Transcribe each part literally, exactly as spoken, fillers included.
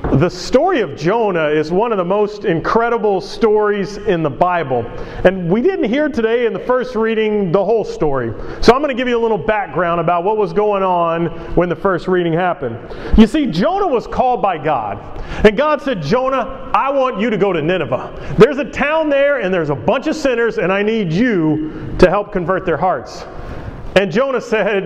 The story of Jonah is one of the most incredible stories in the Bible. And we didn't hear today in the first reading the whole story. So I'm going to give you a little background about what was going on when the first reading happened. You see, Jonah was called by God. And God said, Jonah, I want you to go to Nineveh. There's a town there and there's a bunch of sinners and I need you to help convert their hearts. And Jonah said,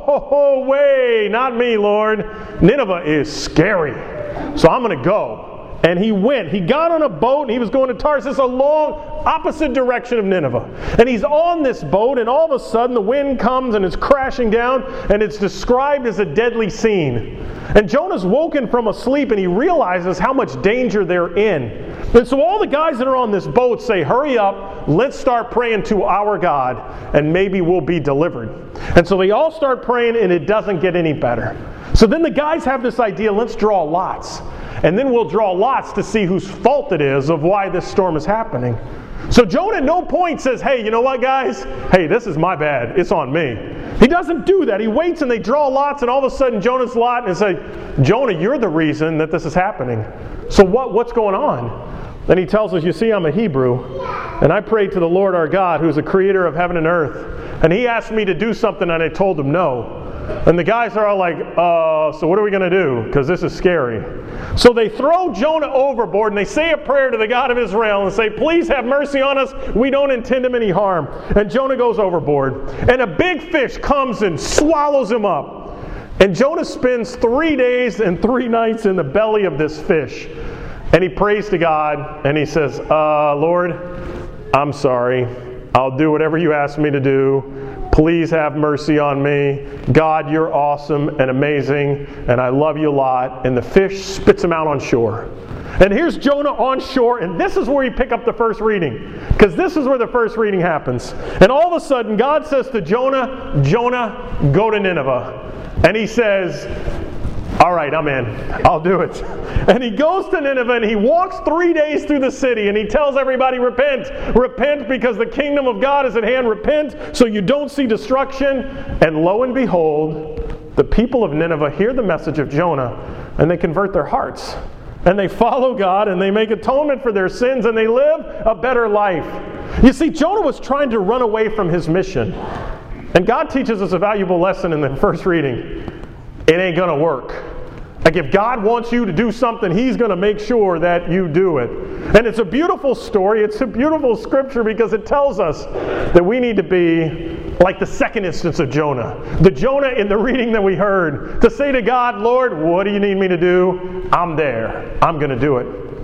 no way, not me, Lord. Nineveh is scary. So I'm going to go. And he went. He got on a boat and he was going to Tarsus, a long opposite direction of Nineveh. And he's on this boat and all of a sudden the wind comes and it's crashing down and it's described as a deadly scene. And Jonah's woken from a sleep and he realizes how much danger they're in. And so all the guys that are on this boat say, hurry up, let's start praying to our God and maybe we'll be delivered. And so they all start praying and it doesn't get any better. So then the guys have this idea, let's draw lots. And then we'll draw lots to see whose fault it is of why this storm is happening. So Jonah at no point says, hey, you know what, guys? Hey, this is my bad. It's on me. He doesn't do that. He waits and they draw lots and all of a sudden Jonah's lot and say, Jonah, you're the reason that this is happening. So what, what's going on? Then he tells us, you see, I'm a Hebrew, and I prayed to the Lord our God, who's the creator of heaven and earth. And he asked me to do something, and I told him no. And the guys are all like, uh, so what are we going to do? Because this is scary. So they throw Jonah overboard, and they say a prayer to the God of Israel, and say, please have mercy on us. We don't intend him any harm. And Jonah goes overboard. And a big fish comes and swallows him up. And Jonah spends three days and three nights in the belly of this fish. And he prays to God, and he says, uh, Lord, I'm sorry. I'll do whatever you ask me to do. Please have mercy on me. God, you're awesome and amazing, and I love you a lot. And the fish spits him out on shore. And here's Jonah on shore, and this is where you pick up the first reading. Because this is where the first reading happens. And all of a sudden, God says to Jonah, Jonah, go to Nineveh. And he says, all right, I'm in. I'll do it. And he goes to Nineveh and he walks three days through the city and he tells everybody, repent. Repent because the kingdom of God is at hand. Repent so you don't see destruction. And lo and behold, the people of Nineveh hear the message of Jonah and they convert their hearts. And they follow God and they make atonement for their sins and they live a better life. You see, Jonah was trying to run away from his mission. And God teaches us a valuable lesson in the first reading. It ain't going to work. Like if God wants you to do something, He's going to make sure that you do it. And it's a beautiful story. It's a beautiful scripture because it tells us that we need to be like the second instance of Jonah. The Jonah in the reading that we heard. To say to God, Lord, what do you need me to do? I'm there. I'm going to do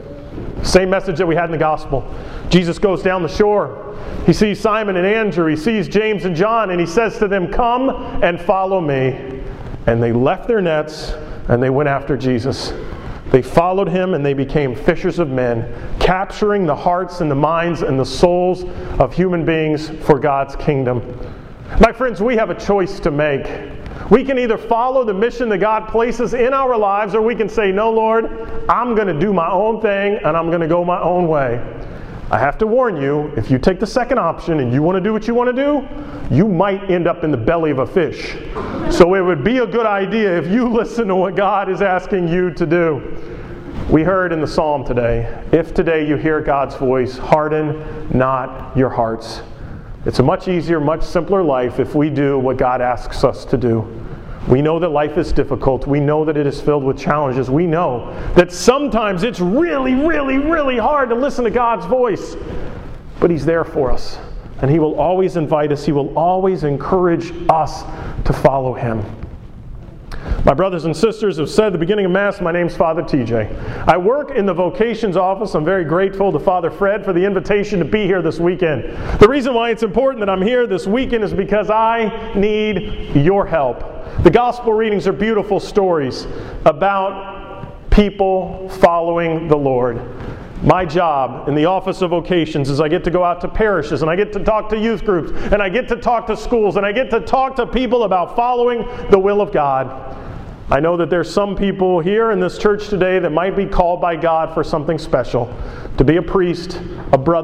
it. Same message that we had in the gospel. Jesus goes down the shore. He sees Simon and Andrew. He sees James and John. And He says to them, come and follow me. And they left their nets and they went after Jesus. They followed Him and they became fishers of men, capturing the hearts and the minds and the souls of human beings for God's kingdom. My friends, we have a choice to make. We can either follow the mission that God places in our lives, or we can say, no, Lord, I'm going to do my own thing and I'm going to go my own way. I have to warn you, if you take the second option and you want to do what you want to do, you might end up in the belly of a fish. So it would be a good idea if you listen to what God is asking you to do. We heard in the psalm today, if today you hear God's voice, harden not your hearts. It's a much easier, much simpler life if we do what God asks us to do. We know that life is difficult. We know that it is filled with challenges. We know that sometimes it's really, really, really hard to listen to God's voice. But He's there for us. And He will always invite us. He will always encourage us to follow Him. My brothers and sisters have said at the beginning of Mass, my name's Father T J. I work in the vocations office. I'm very grateful to Father Fred for the invitation to be here this weekend. The reason why it's important that I'm here this weekend is because I need your help. The gospel readings are beautiful stories about people following the Lord. My job in the Office of Vocations is I get to go out to parishes and I get to talk to youth groups and I get to talk to schools and I get to talk to people about following the will of God. I know that there's some people here in this church today that might be called by God for something special. To be a priest, a brother,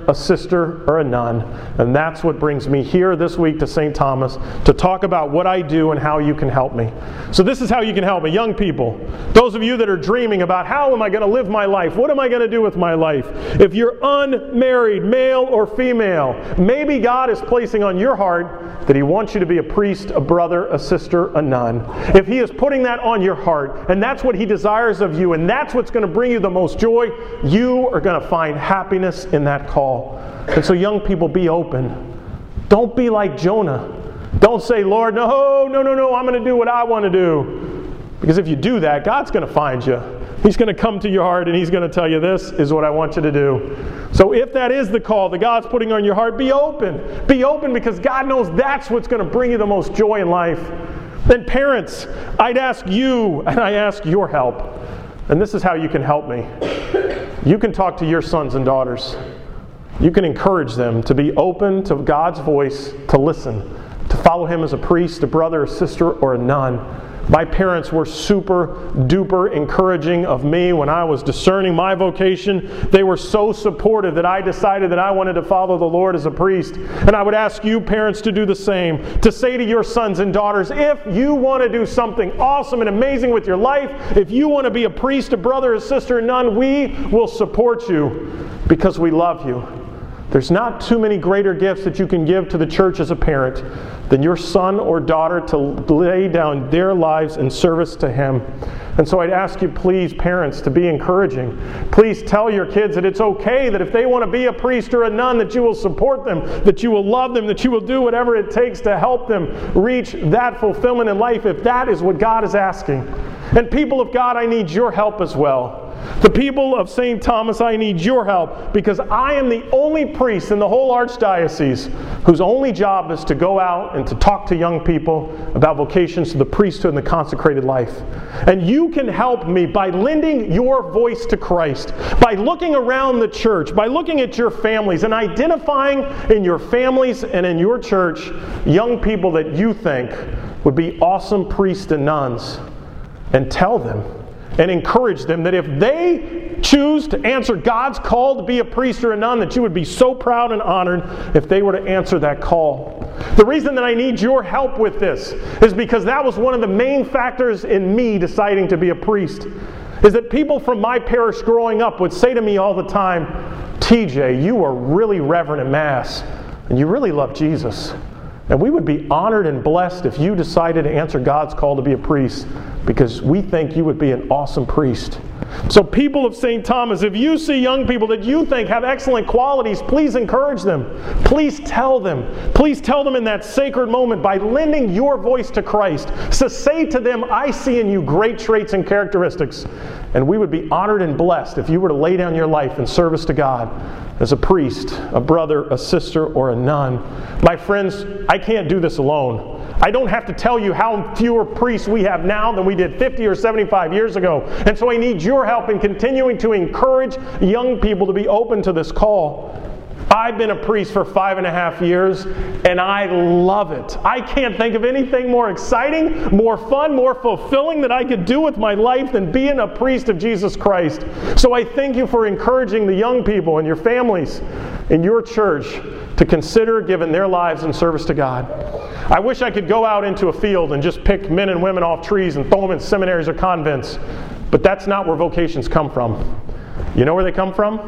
a sister, or a nun. And that's what brings me here this week to Saint Thomas to talk about what I do and how you can help me. So this is how you can help me. Young people, those of you that are dreaming about how am I going to live my life? What am I going to do with my life? If you're unmarried, male or female, maybe God is placing on your heart that He wants you to be a priest, a brother, a sister, a nun. If He is putting that on your heart, and that's what He desires of you, and that's what's going to bring you the most joy, you are going to find happiness in that call. And so young people, be open. Don't be like Jonah. Don't say, Lord, no, no, no, no, I'm going to do what I want to do. Because if you do that, God's going to find you. He's going to come to your heart and He's going to tell you, this is what I want you to do. So if that is the call that God's putting on your heart, be open. Be open, because God knows that's what's going to bring you the most joy in life. Then parents, I'd ask you, and I ask your help. And this is how you can help me. You can talk to your sons and daughters. You can encourage them to be open to God's voice, to listen, to follow Him as a priest, a brother, a sister, or a nun. My parents were super duper encouraging of me when I was discerning my vocation. They were so supportive that I decided that I wanted to follow the Lord as a priest. And I would ask you parents to do the same, to say to your sons and daughters, if you want to do something awesome and amazing with your life, if you want to be a priest, a brother, a sister, a nun, we will support you because we love you. There's not too many greater gifts that you can give to the church as a parent than your son or daughter to lay down their lives in service to Him. And so I'd ask you, please, parents, to be encouraging. Please tell your kids that it's okay, that if they want to be a priest or a nun, that you will support them, that you will love them, that you will do whatever it takes to help them reach that fulfillment in life, if that is what God is asking. And people of God, I need your help as well. The people of Saint Thomas, I need your help, because I am the only priest in the whole archdiocese whose only job is to go out and to talk to young people about vocations to the priesthood and the consecrated life. And you can help me by lending your voice to Christ, by looking around the church, by looking at your families and identifying in your families and in your church young people that you think would be awesome priests and nuns, and tell them and encourage them that if they choose to answer God's call to be a priest or a nun, that you would be so proud and honored if they were to answer that call. The reason that I need your help with this is because that was one of the main factors in me deciding to be a priest, is that people from my parish growing up would say to me all the time, T J, you are really reverent at Mass, and you really love Jesus. And we would be honored and blessed if you decided to answer God's call to be a priest, because we think you would be an awesome priest. So people of Saint Thomas, if you see young people that you think have excellent qualities, please encourage them. Please tell them. Please tell them in that sacred moment by lending your voice to Christ. So say to them, I see in you great traits and characteristics. And we would be honored and blessed if you were to lay down your life in service to God as a priest, a brother, a sister, or a nun. My friends, I can't do this alone. I don't have to tell you how fewer priests we have now than we did fifty or seventy-five years ago. And so I need your help in continuing to encourage young people to be open to this call. I've been a priest for five and a half years, and I love it. I can't think of anything more exciting, more fun, more fulfilling that I could do with my life than being a priest of Jesus Christ. So I thank you for encouraging the young people and your families in your church to consider giving their lives in service to God. I wish I could go out into a field and just pick men and women off trees and throw them in seminaries or convents, but that's not where vocations come from. You know where they come from?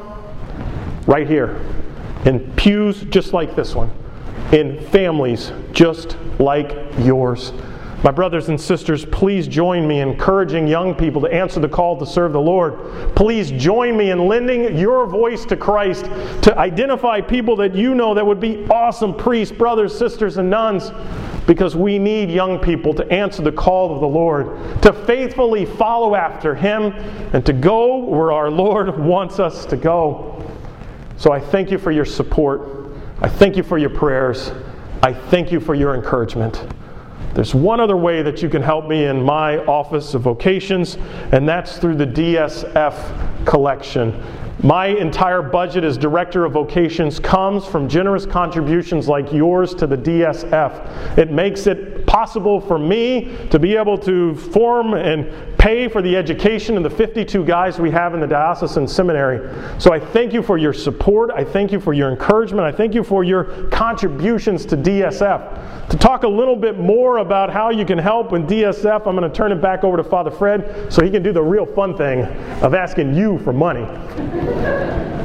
Right here. In pews just like this one. In families just like yours. My brothers and sisters, please join me in encouraging young people to answer the call to serve the Lord. Please join me in lending your voice to Christ to identify people that you know that would be awesome priests, brothers, sisters, and nuns, because we need young people to answer the call of the Lord, to faithfully follow after Him, and to go where our Lord wants us to go. So I thank you for your support. I thank you for your prayers. I thank you for your encouragement. There's one other way that you can help me in my Office of Vocations, and that's through the D S F collection. My entire budget as Director of Vocations comes from generous contributions like yours to the D S F. It makes it possible possible for me to be able to form and pay for the education of the fifty-two guys we have in the diocesan seminary. So I thank you for your support. I thank you for your encouragement. I thank you for your contributions to D S F. To talk a little bit more about how you can help with D S F, I'm going to turn it back over to Father Fred so he can do the real fun thing of asking you for money.